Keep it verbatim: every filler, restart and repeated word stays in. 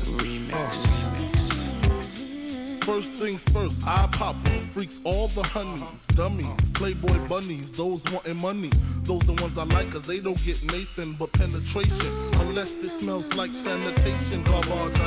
First things first, I pop freaks, all the honeys, dummies, playboy bunnies, those wanting money. Those the ones I like, cause they don't get Nathan but penetration. Unless it smells like sanitation, garbage.